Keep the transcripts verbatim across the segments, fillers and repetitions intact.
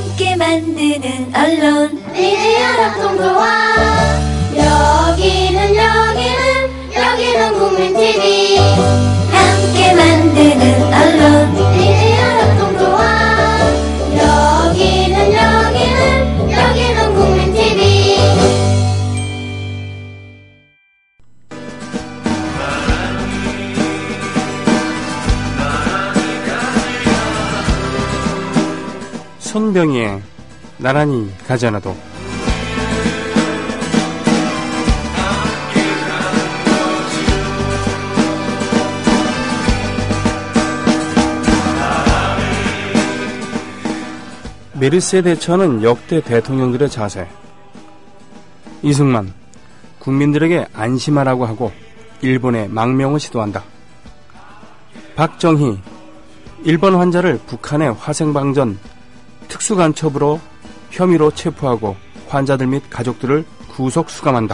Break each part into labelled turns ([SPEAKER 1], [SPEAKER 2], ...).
[SPEAKER 1] 함께 만드는 언론
[SPEAKER 2] 미디어 협동조합. 여기는 여기는 여기는 국민티비.
[SPEAKER 1] 함께 만드는 언론
[SPEAKER 2] 미디어 협동조합. 여기는 여기는 여기는 국민티비.
[SPEAKER 3] 손병희의 나란히 가지 않아도. 메르스에 대처하는 역대 대통령들의 자세. 이승만, 국민들에게 안심하라고 하고 일본에 망명을 시도한다. 박정희, 일본 환자를 북한의 화생방전 특수간첩으로 혐의로 체포하고 환자들 및 가족들을 구속 수감한다.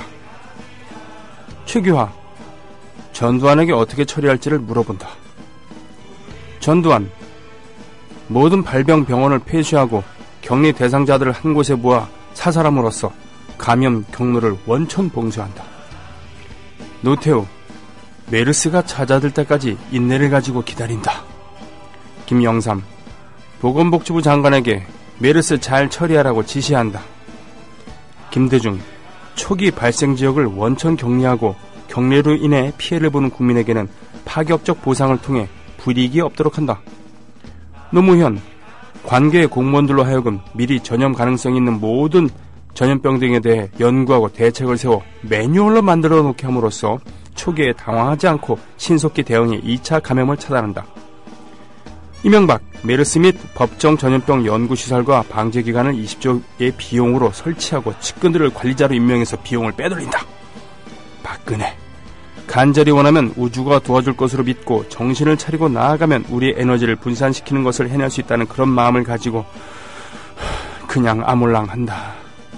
[SPEAKER 3] 최규하, 전두환에게 어떻게 처리할지를 물어본다. 전두환, 모든 발병 병원을 폐쇄하고 격리 대상자들을 한 곳에 모아 사살함으로써 감염 경로를 원천 봉쇄한다. 노태우, 메르스가 찾아들 때까지 인내를 가지고 기다린다. 김영삼, 보건복지부 장관에게 메르스 잘 처리하라고 지시한다. 김대중, 초기 발생 지역을 원천 격리하고 격리로 인해 피해를 보는 국민에게는 파격적 보상을 통해 불이익이 없도록 한다. 노무현, 관계 공무원들로 하여금 미리 전염 가능성이 있는 모든 전염병 등에 대해 연구하고 대책을 세워 매뉴얼로 만들어 놓게 함으로써 초기에 당황하지 않고 신속히 대응해 이 차 감염을 차단한다. 이명박, 메르스 및 법정 전염병 연구시설과 방제기관을 이십조의 비용으로 설치하고 측근들을 관리자로 임명해서 비용을 빼돌린다. 박근혜, 간절히 원하면 우주가 도와줄 것으로 믿고 정신을 차리고 나아가면 우리의 에너지를 분산시키는 것을 해낼 수 있다는 그런 마음을 가지고 그냥 아몰랑한다.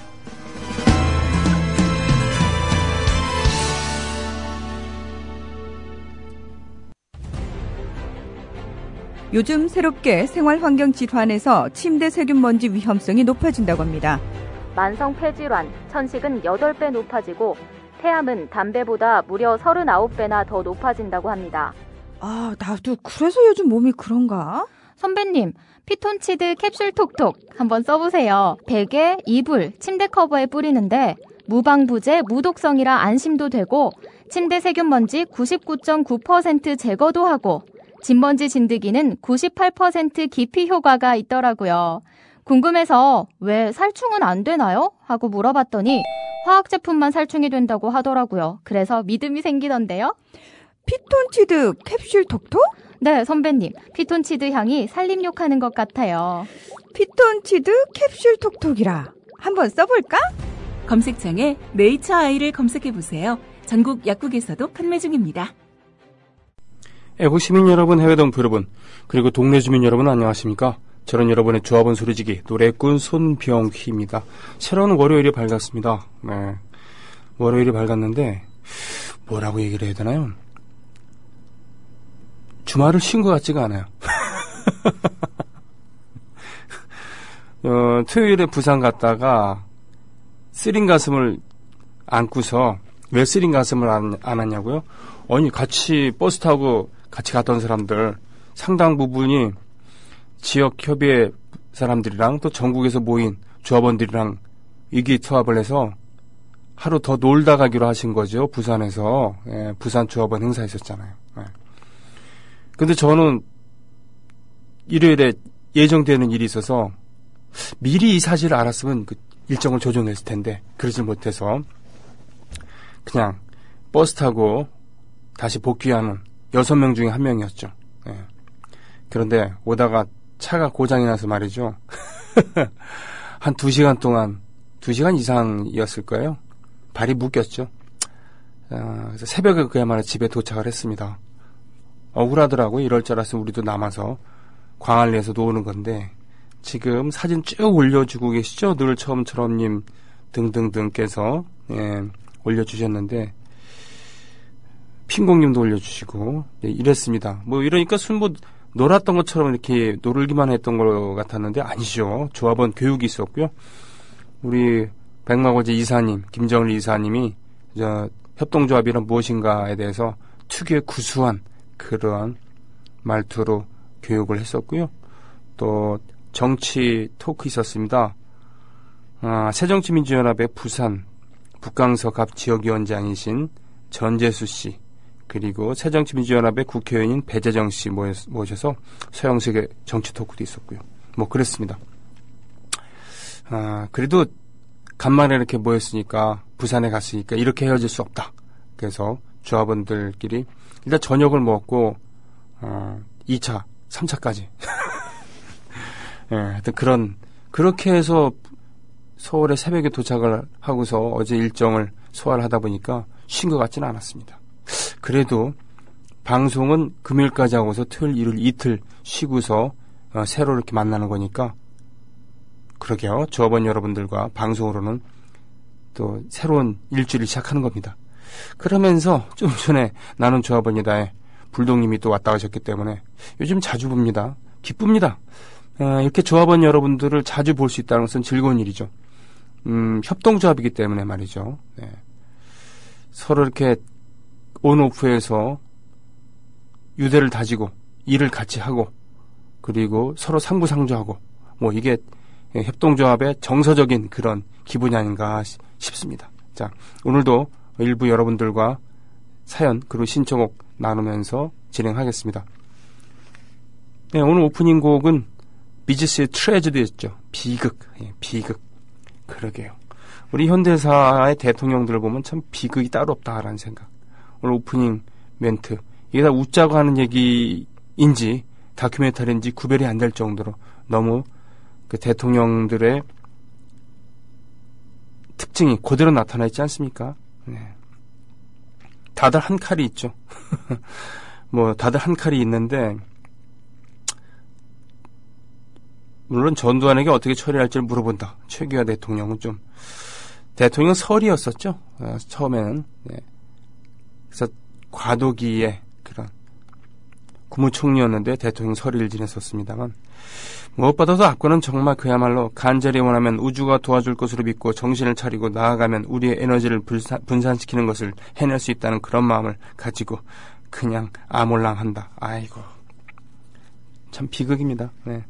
[SPEAKER 4] 요즘 새롭게 생활환경 질환에서 침대 세균 먼지 위험성이 높아진다고 합니다.
[SPEAKER 5] 만성 폐질환, 천식은 여덟 배 높아지고 폐암은 담배보다 무려 서른아홉 배나 더 높아진다고 합니다.
[SPEAKER 4] 아, 나도 그래서 요즘 몸이 그런가?
[SPEAKER 5] 선배님, 피톤치드 캡슐 톡톡 한번 써보세요. 베개, 이불, 침대 커버에 뿌리는데 무방부제, 무독성이라 안심도 되고 침대 세균 먼지 구십구 점 구 퍼센트 제거도 하고 진먼지 진드기는 구십팔 퍼센트 기피 효과가 있더라고요. 궁금해서 왜 살충은 안 되나요? 하고 물어봤더니 화학 제품만 살충이 된다고 하더라고요. 그래서 믿음이 생기던데요.
[SPEAKER 4] 피톤치드 캡슐 톡톡?
[SPEAKER 5] 네, 선배님. 피톤치드 향이 살림욕하는 것 같아요.
[SPEAKER 4] 피톤치드 캡슐 톡톡이라. 한번 써볼까?
[SPEAKER 6] 검색창에 네이처 아이를 검색해보세요. 전국 약국에서도 판매 중입니다.
[SPEAKER 3] 애국 시민 여러분, 해외 동포 여러분, 그리고 동네 주민 여러분 안녕하십니까? 저는 여러분의 조합원 소리지기 노래꾼 손병희입니다. 새로운 월요일이 밝았습니다. 네, 월요일이 밝았는데 뭐라고 얘기를 해야 되나요? 주말을 쉰 것 같지가 않아요. 어, 토요일에 부산 갔다가 쓰린 가슴을 안고서 왜 쓰린 가슴을 안, 안 하냐고요? 아니, 같이 버스 타고 같이 갔던 사람들 상당 부분이 지역협의회 사람들이랑 또 전국에서 모인 조합원들이랑 의기투합을 해서 하루 더 놀다 가기로 하신 거죠. 부산에서. 예, 부산 조합원 행사 있었잖아요. 예. 근데 저는 일요일에 예정되는 일이 있어서 미리 이 사실을 알았으면 그 일정을 조정했을 텐데 그러질 못해서 그냥 버스 타고 다시 복귀하는 여섯 명 중에 한 명이었죠. 예. 그런데 오다가 차가 고장이 나서 말이죠. 한 두 시간 동안, 두 시간 이상이었을 거예요. 발이 묶였죠. 어, 그래서 새벽에 그야말로 집에 도착을 했습니다. 억울하더라고요. 이럴 줄 알았으면 우리도 남아서 광안리에서 노는 건데 지금 사진 쭉 올려주고 계시죠? 늘 처음처럼님 등등등께서 예, 올려주셨는데 핑공님도 올려주시고 예, 이랬습니다. 뭐 이러니까 술 뭐 놀았던 것처럼 이렇게 놀기만 했던 것 같았는데 아니죠. 조합원 교육이 있었고요. 우리 백마고제 이사님, 김정일 이사님이 저 협동조합이란 무엇인가에 대해서 특유의 구수한 그런 말투로 교육을 했었고요. 또 정치 토크 있었습니다. 아, 새정치민주연합의 부산 북강석 앞 지역위원장이신 전재수 씨, 그리고 새정치민주연합의 국회의원인 배재정 씨 모셔서 서영석의 정치 토크도 있었고요. 뭐 그랬습니다. 아, 그래도 간만에 이렇게 모였으니까, 부산에 갔으니까 이렇게 헤어질 수 없다. 그래서 조합원들끼리 일단 저녁을 먹고 어, 이 차, 삼 차까지 예, 하여튼 그런 그렇게 해서 서울에 새벽에 도착을 하고서 어제 일정을 소화를 하다 보니까 쉰 것 같지는 않았습니다. 그래도 방송은 금요일까지 하고서 토요일, 일요일 이틀 쉬고서 어, 새로 이렇게 만나는 거니까, 그러게요. 조합원 여러분들과 방송으로는 또 새로운 일주일을 시작하는 겁니다. 그러면서 좀 전에 나는 조합원이다에 불독님이 또 왔다 가셨기 때문에 요즘 자주 봅니다. 기쁩니다. 어, 이렇게 조합원 여러분들을 자주 볼 수 있다는 것은 즐거운 일이죠. 음, 협동조합이기 때문에 말이죠. 네. 서로 이렇게 온오프에서 유대를 다지고 일을 같이 하고, 그리고 서로 상부상조하고, 뭐 이게 협동조합의 정서적인 그런 기분이 아닌가 싶습니다. 자, 오늘도 일부 여러분들과 사연 그리고 신청곡 나누면서 진행하겠습니다. 네, 오늘 오프닝 곡은 비지스의 트레저디였죠. 비극, 예, 비극. 그러게요. 우리 현대사의 대통령들을 보면 참 비극이 따로 없다라는 생각. 오늘 오프닝 멘트, 이게 다 웃자고 하는 얘기인지 다큐멘터리인지 구별이 안 될 정도로 너무 그 대통령들의 특징이 그대로 나타나 있지 않습니까? 네. 다들 한 칼이 있죠. 뭐 다들 한 칼이 있는데, 물론 전두환에게 어떻게 처리할지를 물어본다. 최규하 대통령은 좀, 대통령 설이었었죠. 어, 처음에는. 네. 그래서 과도기에 그런 국무총리였는데 대통령 설의를 지냈었습니다만, 무엇보다도 앞권은 정말 그야말로 간절히 원하면 우주가 도와줄 것으로 믿고 정신을 차리고 나아가면 우리의 에너지를 분산, 분산시키는 것을 해낼 수 있다는 그런 마음을 가지고 그냥 아몰랑한다. 아이고, 참 비극입니다. 네.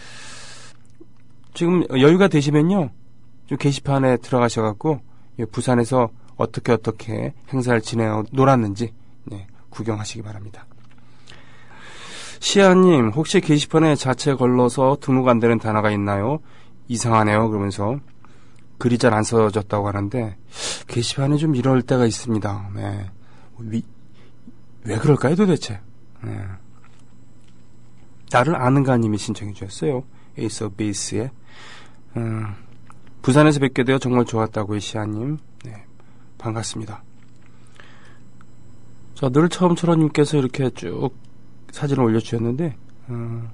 [SPEAKER 3] 지금 여유가 되시면요, 좀 게시판에 들어가셔갖고 부산에서 어떻게 어떻게 행사를 지내어 놀았는지, 네, 구경하시기 바랍니다. 시아님, 혹시 게시판에 자체 걸러서 등록 안 되는 단어가 있나요? 이상하네요. 그러면서 글이 잘 안 써졌다고 하는데, 게시판에 좀 이럴 때가 있습니다. 네. 위, 왜 그럴까요 도대체? 네. 나를 아는가 님이 신청해 주셨어요. 에이스 오브 베이스의 음, 부산에서 뵙게 되어 정말 좋았다고요. 시아님, 네, 반갑습니다. 자, 늘 처음처럼 님께서 이렇게 쭉 사진을 올려주셨는데, 음,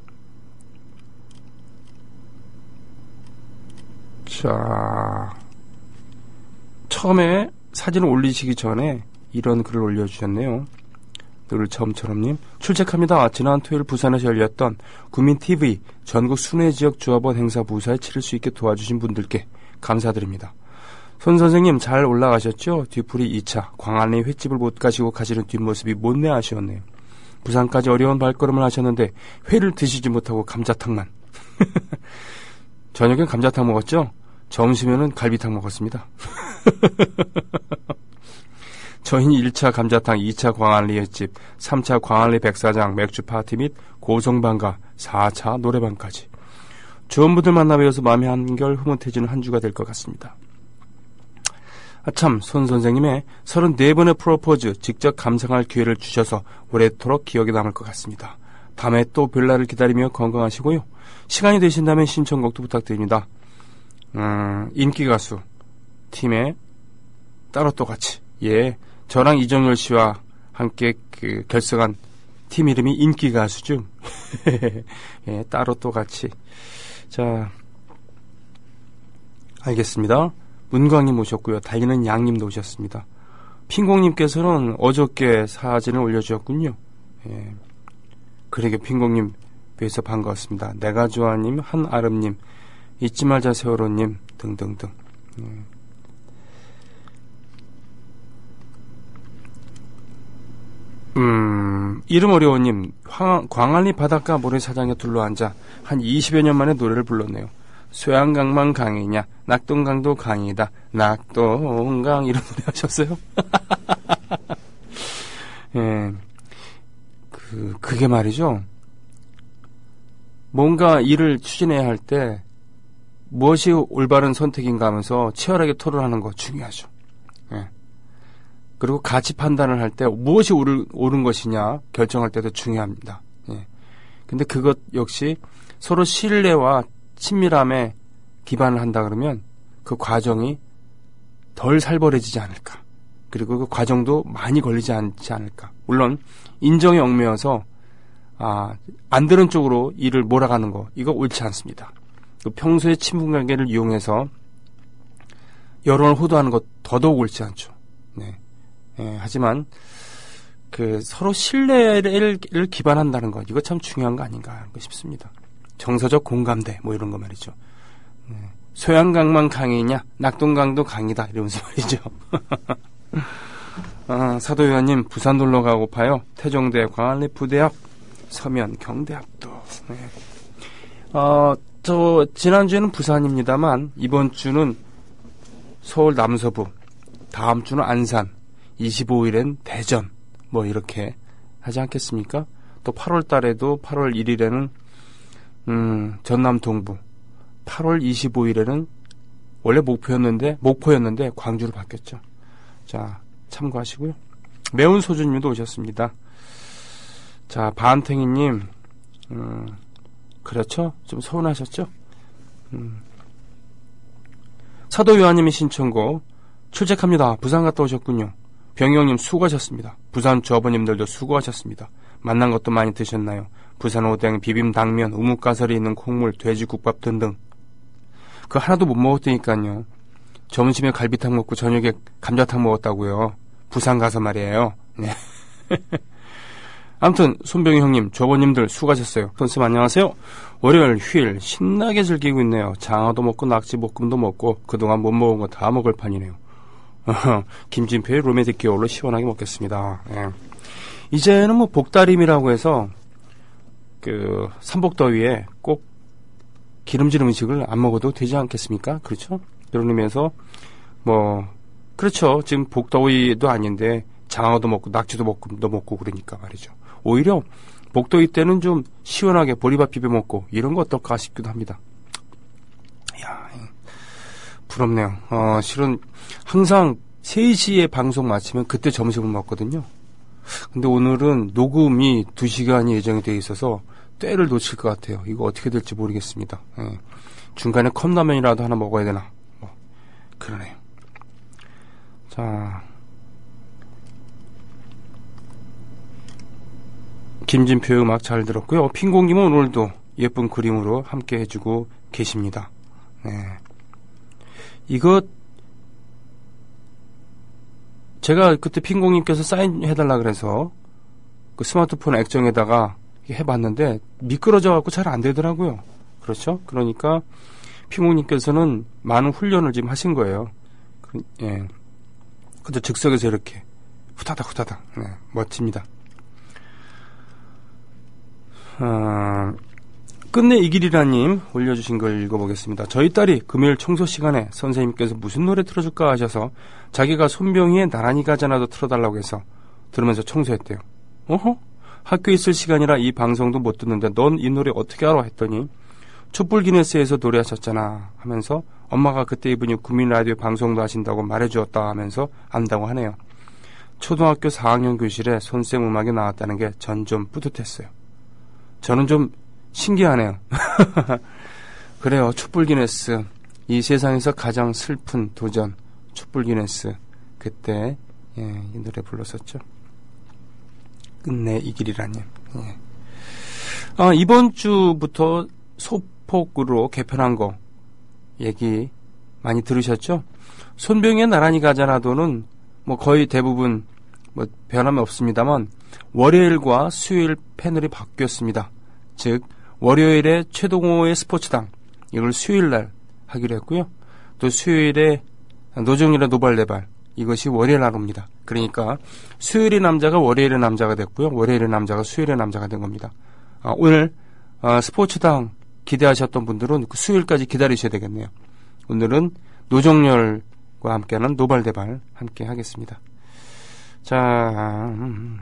[SPEAKER 3] 자, 처음에 사진을 올리시기 전에 이런 글을 올려주셨네요. 늘 처음처럼님, 출첵합니다. 지난 토요일 부산에서 열렸던 구민티비 전국 순회지역 조합원 행사 무사히 치를 수 있게 도와주신 분들께 감사드립니다. 손 선생님 잘 올라가셨죠? 뒤풀이 이 차 광안리 횟집을 못 가시고 가시는 뒷모습이 못내 아쉬웠네요. 부산까지 어려운 발걸음을 하셨는데 회를 드시지 못하고 감자탕만. 저녁엔 감자탕 먹었죠? 점심에는 갈비탕 먹었습니다. 저희는 일 차 감자탕, 이 차 광안리 횟집, 삼 차 광안리 백사장 맥주 파티 및 고성방가, 사 차 노래방까지 좋은 분들 만나 뵈어서 마음이 한결 흐뭇해지는 한 주가 될 것 같습니다. 아참, 손 선생님의 서른네 번의 프로포즈 직접 감상할 기회를 주셔서 오래도록 기억에 남을 것 같습니다. 다음에 또 별날을 기다리며 건강하시고요. 시간이 되신다면 신청곡도 부탁드립니다. 음, 인기가수 팀의 따로 또 같이, 예, 저랑 이정열 씨와 함께 그 결성한 팀 이름이 인기가수죠. 예, 따로 또 같이. 자, 알겠습니다. 문광님 오셨고요. 달리는 양님도 오셨습니다. 핑공님께서는 어저께 사진을 올려주셨군요. 예. 그러게 핑공님 뵈서 반가웠습니다. 내가 좋아님, 한아름님, 잊지 말자 세월호님 등등등. 음. 음, 이름 어려워님, 광안리 바닷가 모래사장에 둘러앉아 한 이십여 년 만에 노래를 불렀네요. 쇠한강만 강이냐, 낙동강도 강이다, 낙동강, 이런 노래 하셨어요? 예, 그, 그게 말이죠. 뭔가 일을 추진해야 할 때, 무엇이 올바른 선택인가 하면서 치열하게 토론하는 거 중요하죠. 예. 그리고 가치 판단을 할 때 무엇이 옳은, 옳은 것이냐 결정할 때도 중요합니다. 예. 근데 그것 역시 서로 신뢰와 친밀함에 기반을 한다 그러면 그 과정이 덜 살벌해지지 않을까. 그리고 그 과정도 많이 걸리지 않지 않을까. 물론 인정에 얽매여서 아, 안 되는 쪽으로 일을 몰아가는 거 이거 옳지 않습니다. 그 평소의 친분관계를 이용해서 여론을 호도하는 것 더더욱 옳지 않죠. 네. 예, 하지만 그 서로 신뢰를 기반한다는 것 이거 참 중요한 거 아닌가 싶습니다. 정서적 공감대 뭐 이런 거 말이죠. 네. 소양강만 강이냐 낙동강도 강이다 이러면서 말이죠. 아, 사도요한님 부산 놀러 가고파요. 태종대 광안리 부대앞 서면 경대앞도. 네. 어, 저 지난주에는 부산입니다만 이번 주는 서울 남서부, 다음 주는 안산, 이십오 일엔 대전 뭐 이렇게 하지 않겠습니까? 또 팔월 달에도 팔월 일일에는 음, 전남 동부, 팔월 이십오일에는 원래 목포였는데 목포였는데 광주로 바뀌었죠. 자, 참고하시고요. 매운 소주님도 오셨습니다. 자, 반탱이님, 음, 그렇죠? 좀 서운하셨죠? 음. 사도 요한님의 신청곡 출첵합니다. 부산 갔다 오셨군요. 병영님 수고하셨습니다. 부산 주어버님들도 수고하셨습니다. 만난 것도 많이 드셨나요? 부산 오뎅, 비빔 당면, 우뭇가설이 있는 콩물, 돼지국밥 등등. 그거 하나도 못 먹었다니까요. 점심에 갈비탕 먹고 저녁에 감자탕 먹었다고요. 부산 가서 말이에요. 네. 아무튼 손병희 형님, 조버님들 수고하셨어요. 선생님 안녕하세요. 월요일 휴일 신나게 즐기고 있네요. 장어도 먹고 낙지볶음도 먹고 그동안 못 먹은 거 다 먹을 판이네요. 김진표의 로맨틱 기어로 시원하게 먹겠습니다. 예. 이제는 뭐 복다림이라고 해서 그 삼복더위에 꼭 기름진 음식을 안 먹어도 되지 않겠습니까? 그렇죠? 그런 의미에서 뭐 그렇죠. 지금 복더위도 아닌데 장어도 먹고 낙지도 먹고 도 먹고 그러니까 말이죠. 오히려 복더위 때는 좀 시원하게 보리밥 비벼 먹고 이런 거 어떨까 싶기도 합니다. 이야, 부럽네요. 어, 실은 항상 세 시에 방송 마치면 그때 점심을 먹거든요. 근데 오늘은 녹음이 두 시간이 예정이 되어 있어서 때를 놓칠 것 같아요. 이거 어떻게 될지 모르겠습니다. 예. 중간에 컵라면이라도 하나 먹어야 되나. 뭐, 그러네요. 자, 김진표의 음악 잘 들었고요. 핑공님은 오늘도 예쁜 그림으로 함께 해주고 계십니다. 네. 이거 제가 그때 핑공님께서 사인해달라 그래서 그 스마트폰 액정에다가 해봤는데 미끄러져 갖고 잘 안 되더라고요. 그렇죠? 그러니까 핑공님께서는 많은 훈련을 지금 하신 거예요. 그, 예. 근데 즉석에서 이렇게 후다닥 후다닥. 네, 멋집니다. 어, 끝내 이 길이라님 올려주신 걸 읽어보겠습니다. 저희 딸이 금요일 청소 시간에 선생님께서 무슨 노래 틀어줄까 하셔서 자기가 손병희의 나란히 가잖아도 틀어달라고 해서 들으면서 청소했대요. 어허? 학교에 있을 시간이라 이 방송도 못 듣는데 넌 이 노래 어떻게 알아? 했더니 촛불 기네스에서 노래하셨잖아 하면서 엄마가 그때 이분이 국민 라디오 방송도 하신다고 말해주었다 하면서 안다고 하네요. 초등학교 사 학년 교실에 손쌤 음악이 나왔다는 게 전 좀 뿌듯했어요. 저는 좀 신기하네요. 그래요. 촛불 기네스. 이 세상에서 가장 슬픈 도전. 촛불 기네스. 그때 예, 이 노래 불렀었죠. 끝내 이 길이라님. 예. 아, 이번 주부터 소폭으로 개편한 거 얘기 많이 들으셨죠? 손병희의 나란히 가자나도는 뭐 거의 대부분 뭐 변함이 없습니다만 월요일과 수요일 패널이 바뀌었습니다. 즉 월요일에 최동호의 스포츠당 이걸 수요일날 하기로 했고요. 또 수요일에 노정일의 노발대발 이것이 월요일 하루입니다. 그러니까 수요일의 남자가 월요일의 남자가 됐고요. 월요일의 남자가 수요일의 남자가 된 겁니다. 아, 오늘 아, 스포츠당 기대하셨던 분들은 그 수요일까지 기다리셔야 되겠네요. 오늘은 노정열과 함께하는 노발대발 함께 하겠습니다. 자, 음,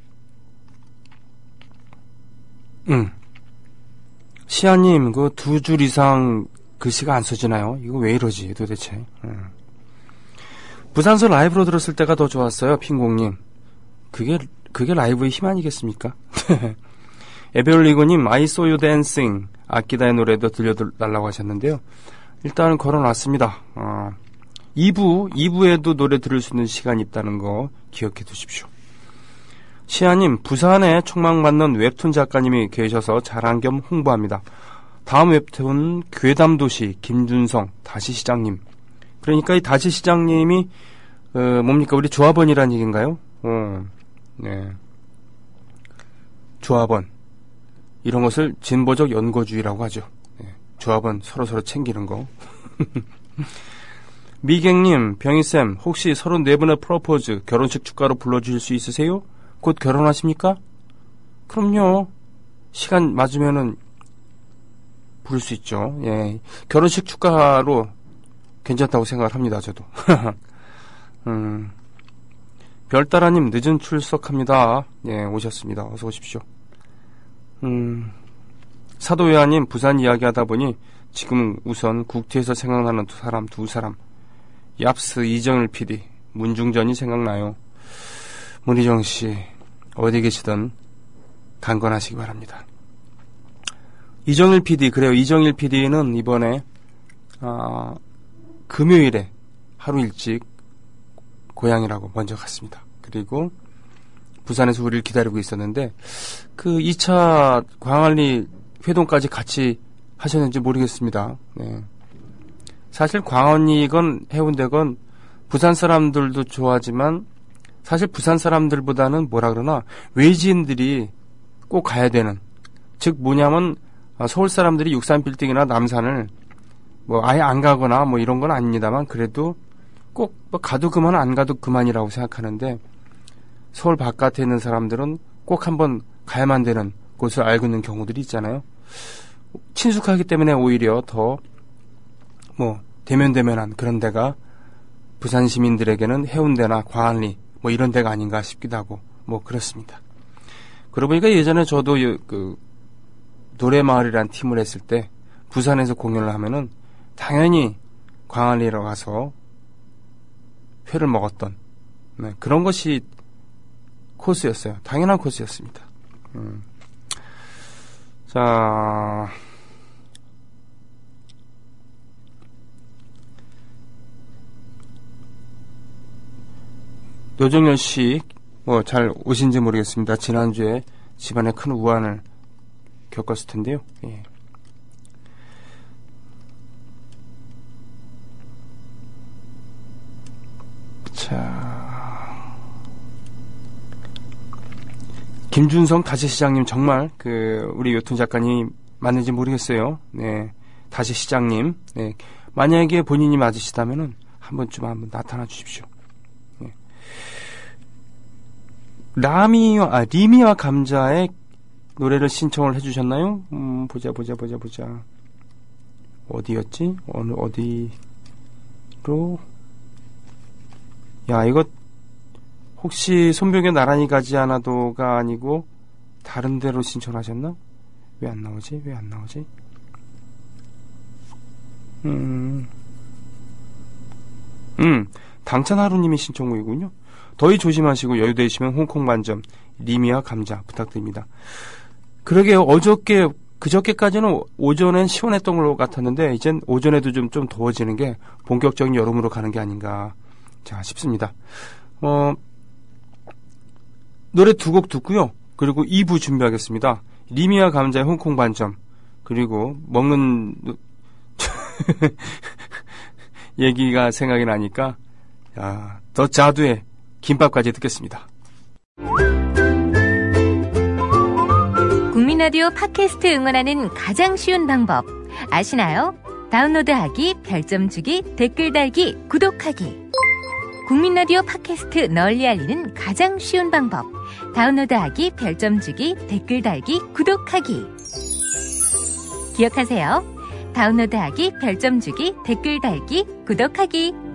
[SPEAKER 3] 음. 시아님, 그 두 줄 이상 글씨가 안 써지나요? 이거 왜 이러지, 도대체? 음. 부산서 라이브로 들었을 때가 더 좋았어요, 핑공님. 그게, 그게 라이브의 힘 아니겠습니까? 에베올리고님, I saw you dancing. 아끼다의 노래도 들려달라고 하셨는데요. 일단 걸어놨습니다. 어, 이 부, 이 부에도 노래 들을 수 있는 시간이 있다는 거 기억해 두십시오. 시아님, 부산에 촉망받는 웹툰 작가님이 계셔서 자랑 겸 홍보합니다. 다음 웹툰 괴담도시 김준성 다시시장님. 그러니까 이 다시시장님이 어, 뭡니까 우리 조합원이란 얘기인가요? 어, 네. 조합원 이런 것을 진보적 연고주의라고 하죠. 네. 조합원 서로서로 챙기는 거. 미갱님, 병희쌤 혹시 서른네 분의 프로포즈 결혼식 축가로 불러주실 수 있으세요? 곧 결혼하십니까? 그럼요. 시간 맞으면은 부를 수 있죠. 예. 결혼식 축가로 괜찮다고 생각을 합니다, 저도. 음. 별따라님, 늦은 출석합니다. 예, 오셨습니다. 어서 오십시오. 음. 사도회화님, 부산 이야기 하다 보니 지금 우선 국티에서 생각나는 두 사람, 두 사람. 얍스 이정일 피디, 문중전이 생각나요. 문희정 씨, 어디 계시든 강건하시기 바랍니다. 이정일 피디, 그래요. 이정일 피디는 이번에, 아, 금요일에 하루 일찍 고향이라고 먼저 갔습니다. 그리고 부산에서 우리를 기다리고 있었는데, 그 이 차 광안리 회동까지 같이 하셨는지 모르겠습니다. 네. 사실 광안리건 해운대건 부산 사람들도 좋아하지만, 사실 부산 사람들보다는 뭐라 그러나 외지인들이 꼭 가야 되는, 즉 뭐냐면 서울 사람들이 육산빌딩이나 남산을 뭐 아예 안 가거나 뭐 이런 건 아닙니다만 그래도 꼭 뭐 가도 그만 안 가도 그만이라고 생각하는데 서울 바깥에 있는 사람들은 꼭 한번 가야만 되는 곳을 알고 있는 경우들이 있잖아요. 친숙하기 때문에 오히려 더 뭐 대면대면한 그런 데가 부산 시민들에게는 해운대나 광안리 뭐 이런 데가 아닌가 싶기도 하고 뭐 그렇습니다. 그러고 보니까 예전에 저도 그 노래마을이라는 팀을 했을 때 부산에서 공연을 하면은 당연히 광안리로 가서 회를 먹었던 네, 그런 것이 코스였어요. 당연한 코스였습니다. 음. 자, 노정열 씨, 뭐 잘 오신지 모르겠습니다. 지난주에 집안에 큰 우환을 겪었을 텐데요. 예. 자, 김준성 다시시장님 정말 그 우리 요툰 작가님 맞는지 모르겠어요. 네, 다시시장님. 네, 만약에 본인이 맞으시다면은 한 번쯤 한번 나타나 주십시오. 네. 라미와 아, 리미와 감자의 노래를 신청을 해주셨나요? 음, 보자 보자 보자 보자. 어디였지? 어느 어디로? 야, 이거 혹시 손병에 나란히 가지 않아도가 아니고 다른 데로 신청하셨나? 왜 안 나오지? 왜 안 나오지? 음, 음, 당찬하루님이 신청곡이군요. 더위 조심하시고 여유 되시면 홍콩 반점 리미와 감자 부탁드립니다. 그러게요. 어저께 그저께까지는 오전엔 시원했던 걸로 같았는데 이젠 오전에도 좀, 좀 더워지는 게 본격적인 여름으로 가는 게 아닌가 자 싶습니다. 어, 노래 두 곡 듣고요. 그리고 이 부 준비하겠습니다. 리미와 감자의 홍콩 반점 그리고 먹는 얘기가 생각이 나니까 야, 더 자두의 김밥까지 듣겠습니다.
[SPEAKER 7] 국민라디오 팟캐스트 응원하는 가장 쉬운 방법 아시나요? 다운로드하기, 별점 주기, 댓글 달기, 구독하기. 국민라디오 팟캐스트 널리 알리는 가장 쉬운 방법. 다운로드하기, 별점 주기, 댓글 달기, 구독하기. 기억하세요. 다운로드하기, 별점 주기, 댓글 달기, 구독하기.